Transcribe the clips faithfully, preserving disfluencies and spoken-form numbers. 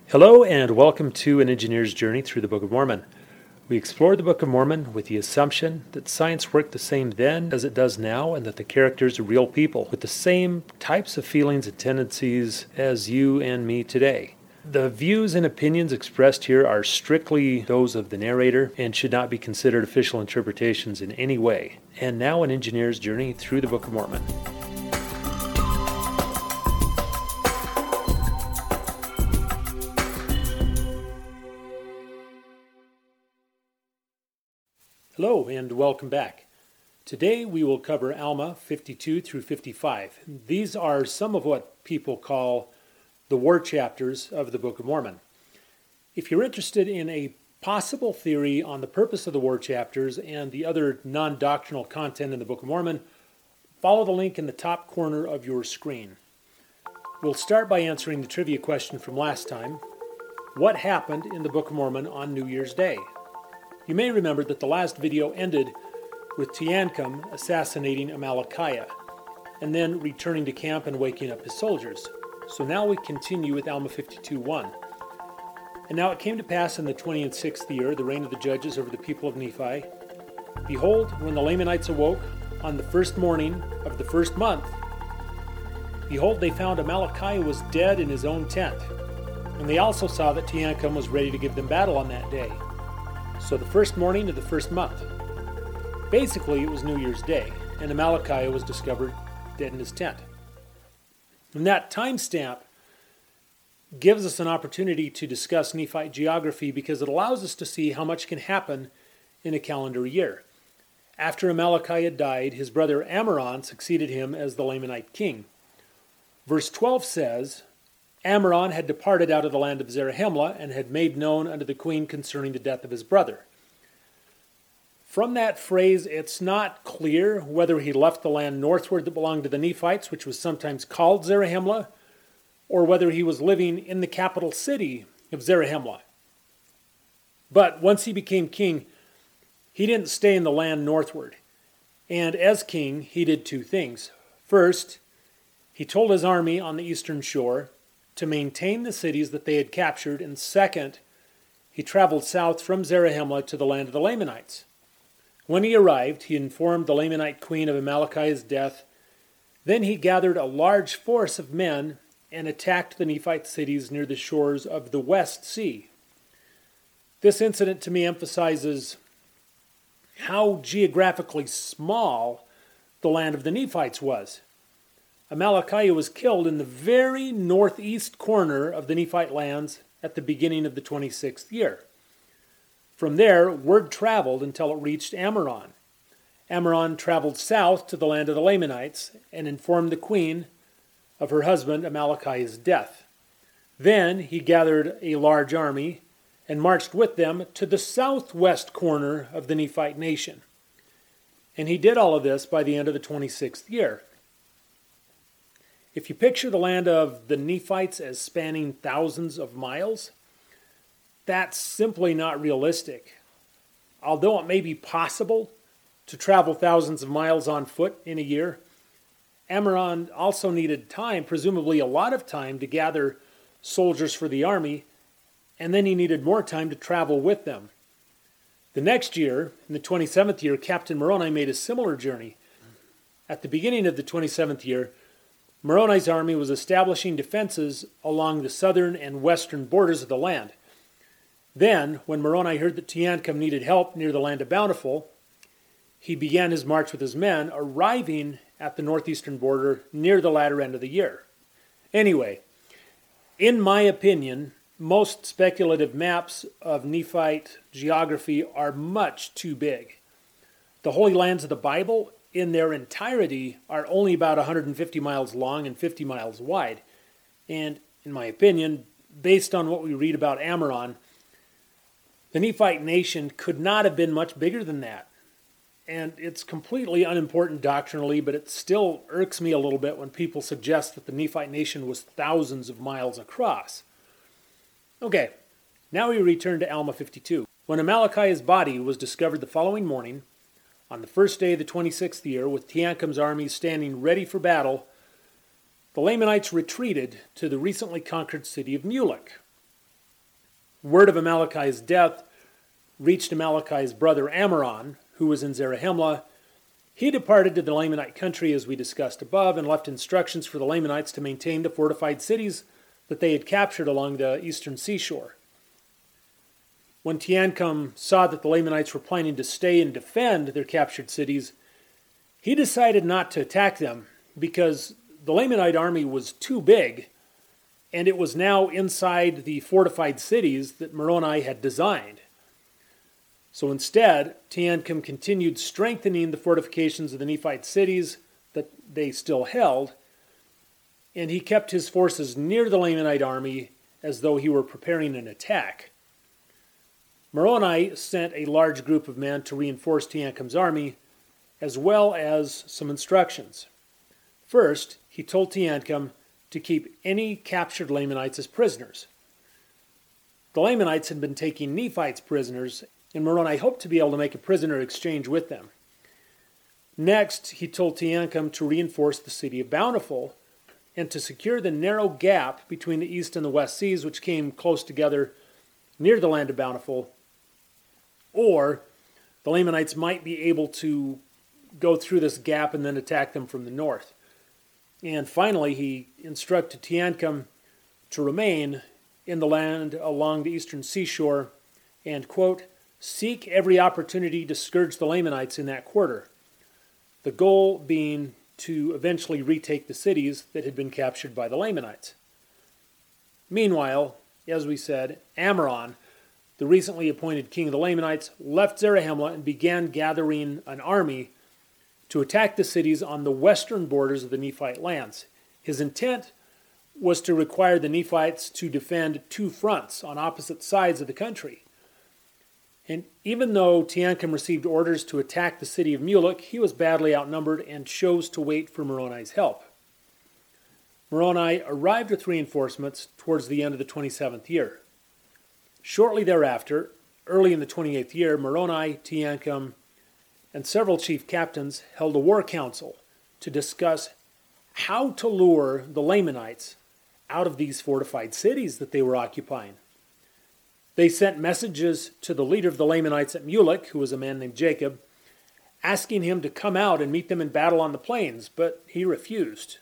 Hello and welcome to An Engineer's Journey Through the Book of Mormon. We explore the Book of Mormon with the assumption that science worked the same then as it does now and that the characters are real people with the same types of feelings and tendencies as you and me today. The views and opinions expressed here are strictly those of the narrator and should not be considered official interpretations in any way. And now An Engineer's Journey Through the Book of Mormon. Hello and welcome back. Today we will cover Alma fifty-two through fifty-five. These are some of what people call the war chapters of the Book of Mormon. If you're interested in a possible theory on the purpose of the war chapters and the other non-doctrinal content in the Book of Mormon, follow the link in the top corner of your screen. We'll start by answering the trivia question from last time. What happened in the Book of Mormon on New Year's Day? You may remember that the last video ended with Teancum assassinating Amalickiah and then returning to camp and waking up his soldiers. So now we continue with Alma fifty-two one. And now it came to pass in the twenty-sixth year, the reign of the judges over the people of Nephi, behold, when the Lamanites awoke on the first morning of the first month, behold, they found Amalickiah was dead in his own tent. And they also saw that Teancum was ready to give them battle on that day. So the first morning of the first month. Basically, it was New Year's Day, and Amalickiah was discovered dead in his tent. And that timestamp gives us an opportunity to discuss Nephite geography because it allows us to see how much can happen in a calendar year. After Amalickiah died, his brother Ammoron succeeded him as the Lamanite king. Verse twelve says, Ammoron had departed out of the land of Zarahemla and had made known unto the queen concerning the death of his brother. From that phrase, it's not clear whether he left the land northward that belonged to the Nephites, which was sometimes called Zarahemla, or whether he was living in the capital city of Zarahemla. But once he became king, he didn't stay in the land northward. And as king, he did two things. First, he told his army on the eastern shore to maintain the cities that they had captured, and second, he traveled south from Zarahemla to the land of the Lamanites. When he arrived, he informed the Lamanite queen of Amalickiah's death. Then he gathered a large force of men and attacked the Nephite cities near the shores of the West Sea. This incident to me emphasizes how geographically small the land of the Nephites was. Amalickiah was killed in the very northeast corner of the Nephite lands at the beginning of the twenty-sixth year. From there, word traveled until it reached Ammoron. Ammoron traveled south to the land of the Lamanites and informed the queen of her husband Amalickiah's death. Then he gathered a large army and marched with them to the southwest corner of the Nephite nation. And he did all of this by the end of the twenty-sixth year. If you picture the land of the Nephites as spanning thousands of miles, that's simply not realistic. Although it may be possible to travel thousands of miles on foot in a year, Ammoron also needed time, presumably a lot of time, to gather soldiers for the army, and then he needed more time to travel with them. The next year, in the twenty-seventh year, Captain Moroni made a similar journey. At the beginning of the twenty-seventh year, Moroni's army was establishing defenses along the southern and western borders of the land. Then, when Moroni heard that Teancum needed help near the land of Bountiful, he began his march with his men, arriving at the northeastern border near the latter end of the year. Anyway, in my opinion, most speculative maps of Nephite geography are much too big. The Holy Lands of the Bible in their entirety are only about one hundred fifty miles long and fifty miles wide. And in my opinion, based on what we read about Ammoron, the Nephite nation could not have been much bigger than that. And it's completely unimportant doctrinally, but it still irks me a little bit when people suggest that the Nephite nation was thousands of miles across. Okay, now we return to Alma fifty-two. When Amalickiah's body was discovered the following morning, on the first day of the twenty-sixth year, with Teancum's army standing ready for battle, the Lamanites retreated to the recently conquered city of Mulek. word of Amalekai's death reached Amalekai's brother Ammoron, who was in Zarahemla. He departed to the Lamanite country, as we discussed above, and left instructions for the Lamanites to maintain the fortified cities that they had captured along the eastern seashore. When Teancum saw that the Lamanites were planning to stay and defend their captured cities, he decided not to attack them because the Lamanite army was too big, and it was now inside the fortified cities that Moroni had designed. So instead, Teancum continued strengthening the fortifications of the Nephite cities that they still held, and he kept his forces near the Lamanite army as though he were preparing an attack. Moroni sent a large group of men to reinforce Teancum's army, as well as some instructions. First, he told Teancum to keep any captured Lamanites as prisoners. The Lamanites had been taking Nephites prisoners, and Moroni hoped to be able to make a prisoner exchange with them. Next, he told Teancum to reinforce the city of Bountiful and to secure the narrow gap between the east and the west seas, which came close together near the land of Bountiful, or the Lamanites might be able to go through this gap and then attack them from the north. And finally, he instructed Teancum to remain in the land along the eastern seashore and, quote, seek every opportunity to scourge the Lamanites in that quarter, the goal being to eventually retake the cities that had been captured by the Lamanites. Meanwhile, as we said, Ammoron, the recently appointed king of the Lamanites, left Zarahemla and began gathering an army to attack the cities on the western borders of the Nephite lands. His intent was to require the Nephites to defend two fronts on opposite sides of the country. And even though Teancum received orders to attack the city of Mulek, he was badly outnumbered and chose to wait for Moroni's help. Moroni arrived with reinforcements towards the end of the twenty-seventh year. Shortly thereafter, early in the twenty-eighth year, Moroni, Teancum, and several chief captains held a war council to discuss how to lure the Lamanites out of these fortified cities that they were occupying. They sent messages to the leader of the Lamanites at Mulek, who was a man named Jacob, asking him to come out and meet them in battle on the plains, but he refused.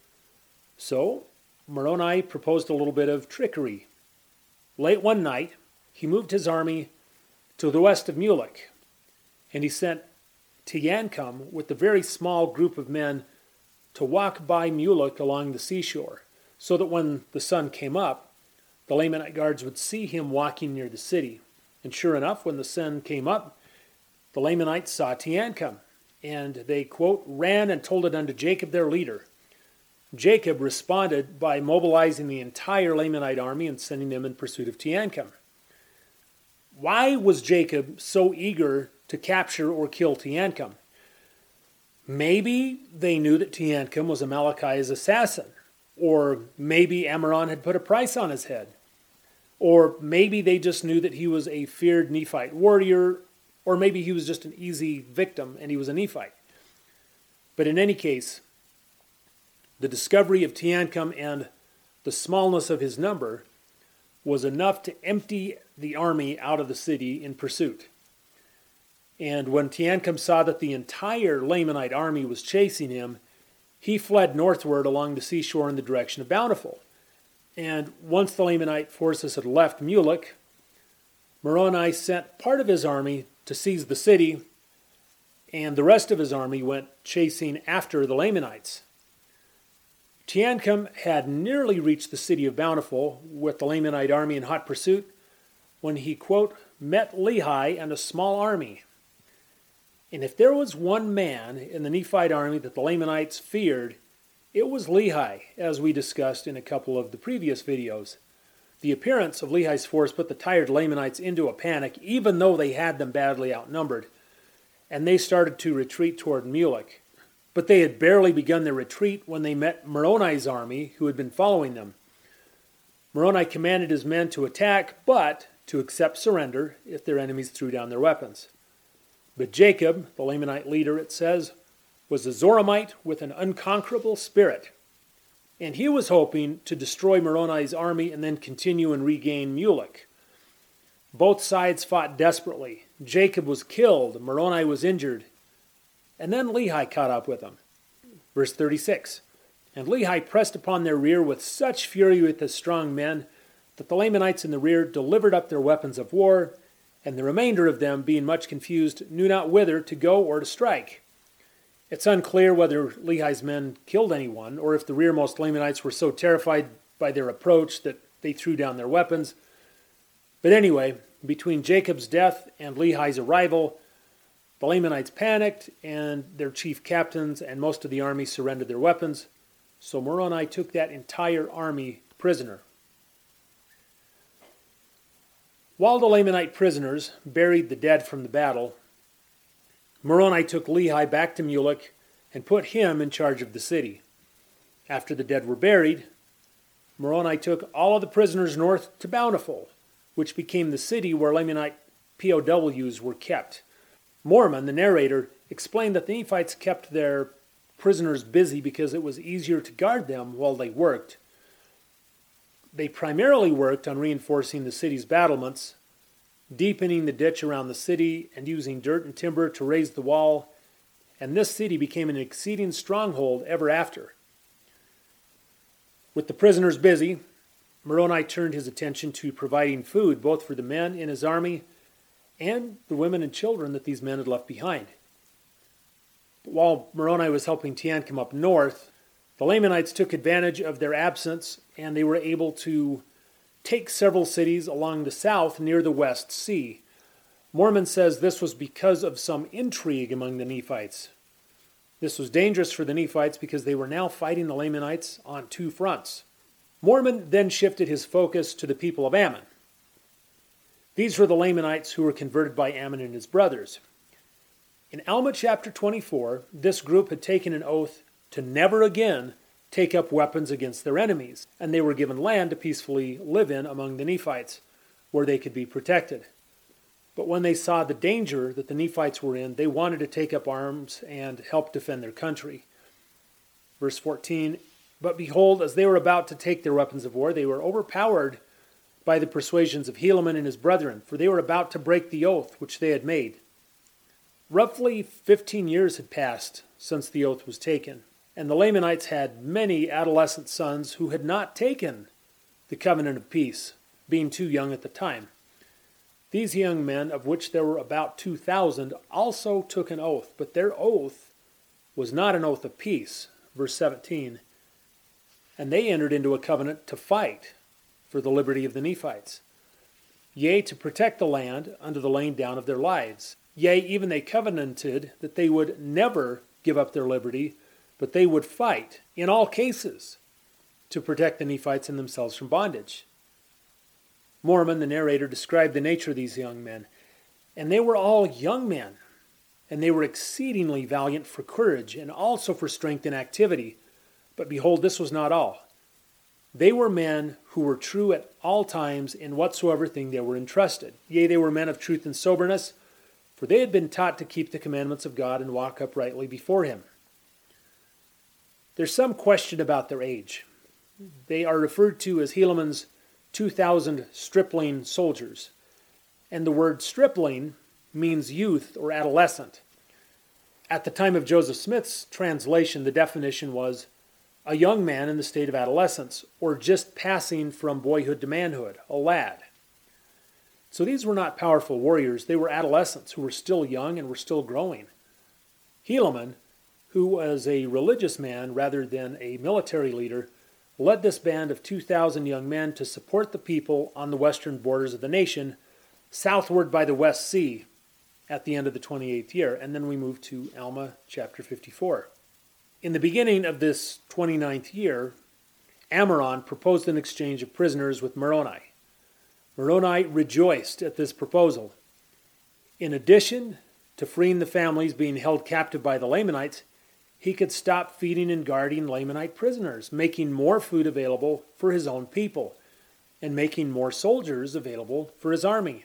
So Moroni proposed a little bit of trickery. Late one night, he moved his army to the west of Mulek, and he sent Teancum with a very small group of men to walk by Mulek along the seashore, so that when the sun came up, the Lamanite guards would see him walking near the city. And sure enough, when the sun came up, the Lamanites saw Teancum, and they, quote, ran and told it unto Jacob their leader. Jacob responded by mobilizing the entire Lamanite army and sending them in pursuit of Teancum. Why was Jacob so eager to capture or kill Teancum? Maybe they knew that Teancum was Amalekai's assassin, or maybe Ammoron had put a price on his head, or maybe they just knew that he was a feared Nephite warrior, or maybe he was just an easy victim and he was a Nephite. But in any case, the discovery of Teancum and the smallness of his number was enough to empty the army out of the city in pursuit. And when Teancum saw that the entire Lamanite army was chasing him, he fled northward along the seashore in the direction of Bountiful. And once the Lamanite forces had left Mulek, Moroni sent part of his army to seize the city, and the rest of his army went chasing after the Lamanites. Teancum had nearly reached the city of Bountiful with the Lamanite army in hot pursuit when he, quote, met Lehi and a small army. And if there was one man in the Nephite army that the Lamanites feared, it was Lehi, as we discussed in a couple of the previous videos. The appearance of Lehi's force put the tired Lamanites into a panic, even though they had them badly outnumbered, and they started to retreat toward Mulek. But they had barely begun their retreat when they met Moroni's army, who had been following them. Moroni commanded his men to attack, but to accept surrender if their enemies threw down their weapons. But Jacob, the Lamanite leader, it says, was a Zoramite with an unconquerable spirit, and he was hoping to destroy Moroni's army and then continue and regain Mulek. Both sides fought desperately. Jacob was killed, Moroni was injured, and then Lehi caught up with them. Verse thirty-six, and Lehi pressed upon their rear with such fury with his strong men that the Lamanites in the rear delivered up their weapons of war, and the remainder of them, being much confused, knew not whither to go or to strike. It's unclear whether Lehi's men killed anyone, or if the rearmost Lamanites were so terrified by their approach that they threw down their weapons. But anyway, between Jacob's death and Lehi's arrival, the Lamanites panicked, and their chief captains and most of the army surrendered their weapons. So Moroni took that entire army prisoner. While the Lamanite prisoners buried the dead from the battle, Moroni took Lehi back to Mulek and put him in charge of the city. After the dead were buried, Moroni took all of the prisoners north to Bountiful, which became the city where Lamanite P O Ws were kept. Mormon, the narrator, explained that the Nephites kept their prisoners busy because it was easier to guard them while they worked. They primarily worked on reinforcing the city's battlements, deepening the ditch around the city, and using dirt and timber to raise the wall, and this city became an exceeding stronghold ever after. With the prisoners busy, Moroni turned his attention to providing food both for the men in his army and the women and children that these men had left behind. But while Moroni was helping Tian come up north, the Lamanites took advantage of their absence, and they were able to take several cities along the south near the West Sea. Mormon says this was because of some intrigue among the Nephites. This was dangerous for the Nephites because they were now fighting the Lamanites on two fronts. Mormon then shifted his focus to the people of Ammon. These were the Lamanites who were converted by Ammon and his brothers. In Alma chapter twenty-four, this group had taken an oath to never again take up weapons against their enemies, and they were given land to peacefully live in among the Nephites, where they could be protected. But when they saw the danger that the Nephites were in, they wanted to take up arms and help defend their country. Verse fourteen, but behold, as they were about to take their weapons of war, they were overpowered by the persuasions of Helaman and his brethren, for they were about to break the oath which they had made. Roughly fifteen years had passed since the oath was taken, and the Lamanites had many adolescent sons who had not taken the covenant of peace, being too young at the time. These young men, of which there were about two thousand, also took an oath, but their oath was not an oath of peace. Verse seventeen, and they entered into a covenant to fight for the liberty of the Nephites, yea, to protect the land under the laying down of their lives. Yea, even they covenanted that they would never give up their liberty, but they would fight, in all cases, to protect the Nephites and themselves from bondage. Mormon, the narrator, described the nature of these young men, and they were all young men, and they were exceedingly valiant for courage, and also for strength and activity. But behold, this was not all. They were men who were true at all times in whatsoever thing they were entrusted. Yea, they were men of truth and soberness, for they had been taught to keep the commandments of God and walk uprightly before him. There's some question about their age. They are referred to as Helaman's two thousand stripling soldiers. And the word stripling means youth or adolescent. At the time of Joseph Smith's translation, the definition was a young man in the state of adolescence, or just passing from boyhood to manhood, a lad. So these were not powerful warriors. They were adolescents who were still young and were still growing. Helaman, who was a religious man rather than a military leader, led this band of two thousand young men to support the people on the western borders of the nation, southward by the West Sea, at the end of the twenty-eighth year. And then we move to Alma chapter fifty-four. In the beginning of this twenty-ninth year, Ammoron proposed an exchange of prisoners with Moroni. Moroni rejoiced at this proposal. In addition to freeing the families being held captive by the Lamanites, he could stop feeding and guarding Lamanite prisoners, making more food available for his own people, and making more soldiers available for his army.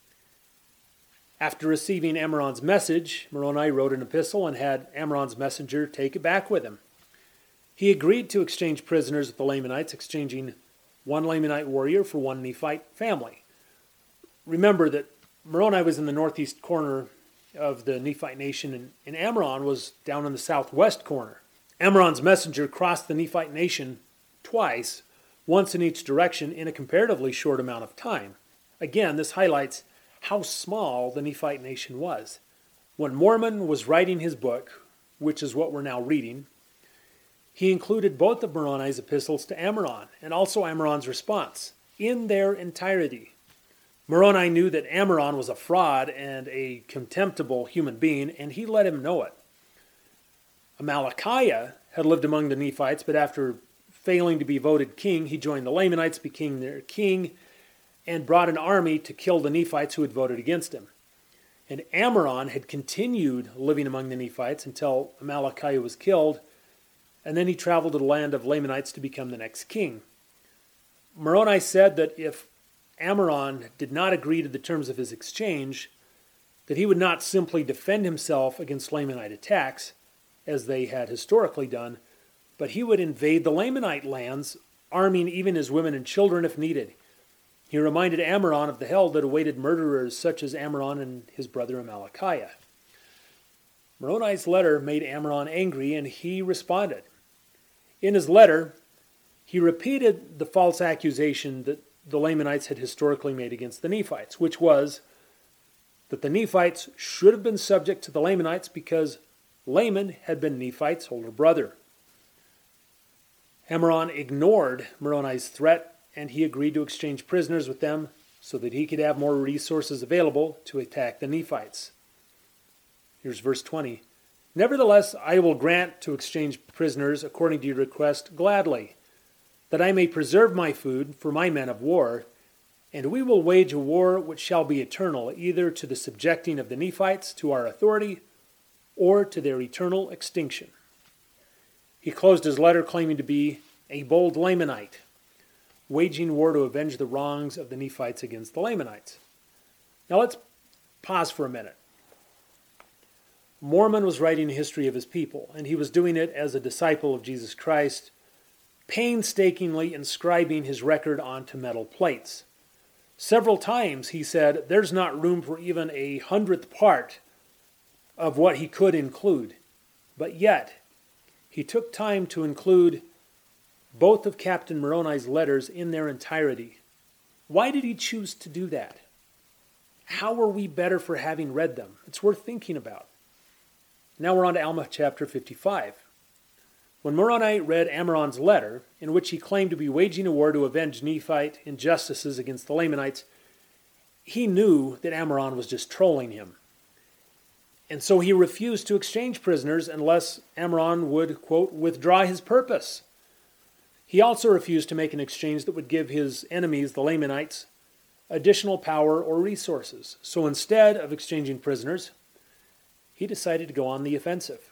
After receiving Ammoron's message, Moroni wrote an epistle and had Ammoron's messenger take it back with him. He agreed to exchange prisoners with the Lamanites, exchanging one Lamanite warrior for one Nephite family. remember that Moroni was in the northeast corner of the Nephite nation, and, and Ammoron was down in the southwest corner. Ammoron's messenger crossed the Nephite nation twice, once in each direction, in a comparatively short amount of time. Again, this highlights how small the Nephite nation was. When Mormon was writing his book, which is what we're now reading, he included both of Moroni's epistles to Ammoron and also Ammoron's response in their entirety. Moroni knew that Ammoron was a fraud and a contemptible human being, and he let him know it. Amalickiah had lived among the Nephites, but after failing to be voted king, he joined the Lamanites, became their king, and brought an army to kill the Nephites who had voted against him. And Ammoron had continued living among the Nephites until Amalickiah was killed, and then he traveled to the land of Lamanites to become the next king. Moroni said that if Ammoron did not agree to the terms of his exchange, that he would not simply defend himself against Lamanite attacks, as they had historically done, but he would invade the Lamanite lands, arming even his women and children if needed. He reminded Ammoron of the hell that awaited murderers such as Ammoron and his brother Amalickiah. Moroni's letter made Ammoron angry, and he responded. In his letter, he repeated the false accusation that the Lamanites had historically made against the Nephites, which was that the Nephites should have been subject to the Lamanites because Laman had been Nephite's older brother. Ammoron ignored Moroni's threat, and he agreed to exchange prisoners with them so that he could have more resources available to attack the Nephites. Here's verse twenty. Nevertheless, I will grant to exchange prisoners according to your request gladly, that I may preserve my food for my men of war, and we will wage a war which shall be eternal, either to the subjecting of the Nephites to our authority, or to their eternal extinction. He closed his letter claiming to be a bold Lamanite, waging war to avenge the wrongs of the Nephites against the Lamanites. Now let's pause for a minute. Mormon was writing a history of his people, and he was doing it as a disciple of Jesus Christ, painstakingly inscribing his record onto metal plates. Several times he said there's not room for even a hundredth part of what he could include. But yet, he took time to include both of Captain Moroni's letters in their entirety. Why did he choose to do that? How are we better for having read them? It's worth thinking about. Now we're on to Alma chapter fifty-five. When Moroni read Ammoron's letter, in which he claimed to be waging a war to avenge Nephite injustices against the Lamanites, he knew that Ammoron was just trolling him. And so he refused to exchange prisoners unless Ammoron would, quote, withdraw his purpose. He also refused to make an exchange that would give his enemies, the Lamanites, additional power or resources. So instead of exchanging prisoners, he decided to go on the offensive.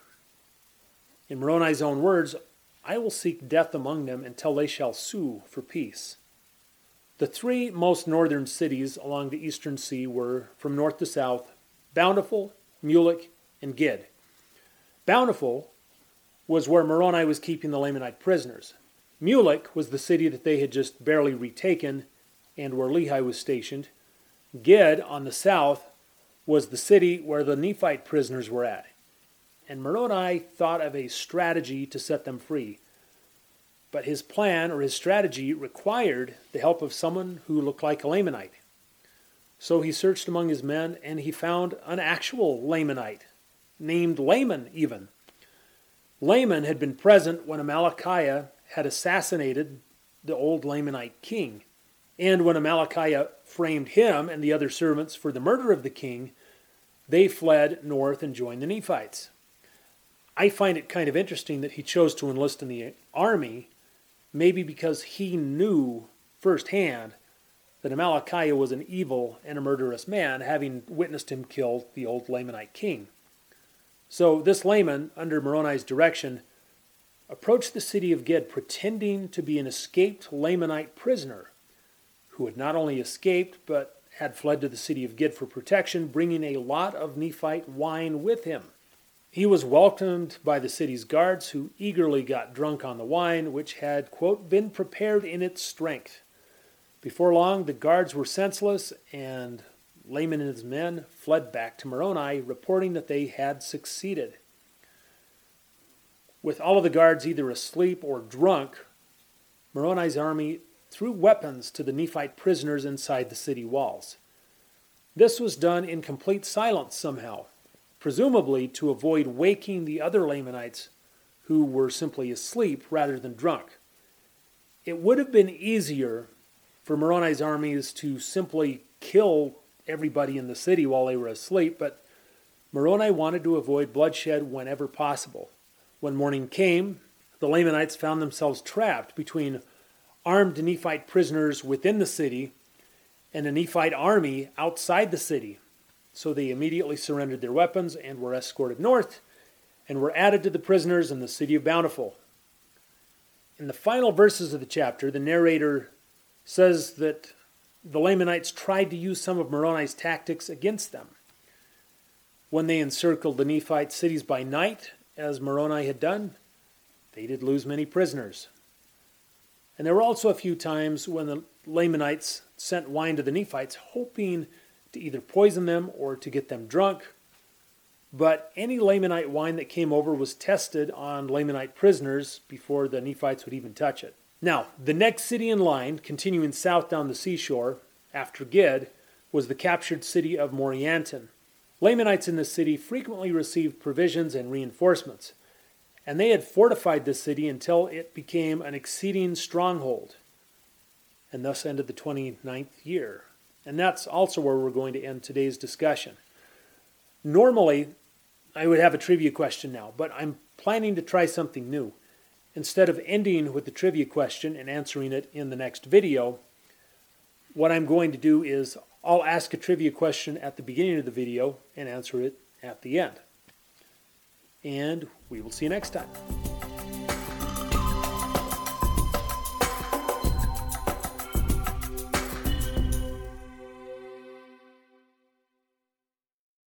In Moroni's own words, I will seek death among them until they shall sue for peace. The three most northern cities along the eastern sea were, from north to south, Bountiful, Mulek, and Gid. Bountiful was where Moroni was keeping the Lamanite prisoners. Mulek was the city that they had just barely retaken and where Lehi was stationed. Gid, on the south, was the city where the Nephite prisoners were at. And Moroni thought of a strategy to set them free. But his plan or his strategy required the help of someone who looked like a Lamanite. So he searched among his men, and he found an actual Lamanite, named Laman even. Laman had been present when Amalickiah had assassinated the old Lamanite king. And when Amalickiah framed him and the other servants for the murder of the king, they fled north and joined the Nephites. I find it kind of interesting that he chose to enlist in the army, maybe because he knew firsthand that Amalickiah was an evil and a murderous man, having witnessed him kill the old Lamanite king. So this Laman, under Moroni's direction, approached the city of Gid pretending to be an escaped Lamanite prisoner who had not only escaped but had fled to the city of Gid for protection, bringing a lot of Nephite wine with him. He was welcomed by the city's guards, who eagerly got drunk on the wine, which had, quote, been prepared in its strength. Before long, the guards were senseless, and Laman and his men fled back to Moroni, reporting that they had succeeded. With all of the guards either asleep or drunk, Moroni's army threw weapons to the Nephite prisoners inside the city walls. This was done in complete silence somehow, presumably to avoid waking the other Lamanites who were simply asleep rather than drunk. It would have been easier for Moroni's armies to simply kill everybody in the city while they were asleep, but Moroni wanted to avoid bloodshed whenever possible. When morning came, the Lamanites found themselves trapped between armed Nephite prisoners within the city and a Nephite army outside the city. So they immediately surrendered their weapons and were escorted north and were added to the prisoners in the city of Bountiful. In the final verses of the chapter, the narrator says that the Lamanites tried to use some of Moroni's tactics against them. When they encircled the Nephite cities by night, as Moroni had done, they did lose many prisoners. And there were also a few times when the Lamanites sent wine to the Nephites, hoping to either poison them or to get them drunk. But any Lamanite wine that came over was tested on Lamanite prisoners before the Nephites would even touch it. Now, the next city in line, continuing south down the seashore, after Gid, was the captured city of Morianton. Lamanites in this city frequently received provisions and reinforcements, and they had fortified this city until it became an exceeding stronghold, and thus ended the twenty-ninth year. And that's also where we're going to end today's discussion. Normally, I would have a trivia question now, but I'm planning to try something new. Instead of ending with the trivia question and answering it in the next video, what I'm going to do is I'll ask a trivia question at the beginning of the video and answer it at the end. And we will see you next time.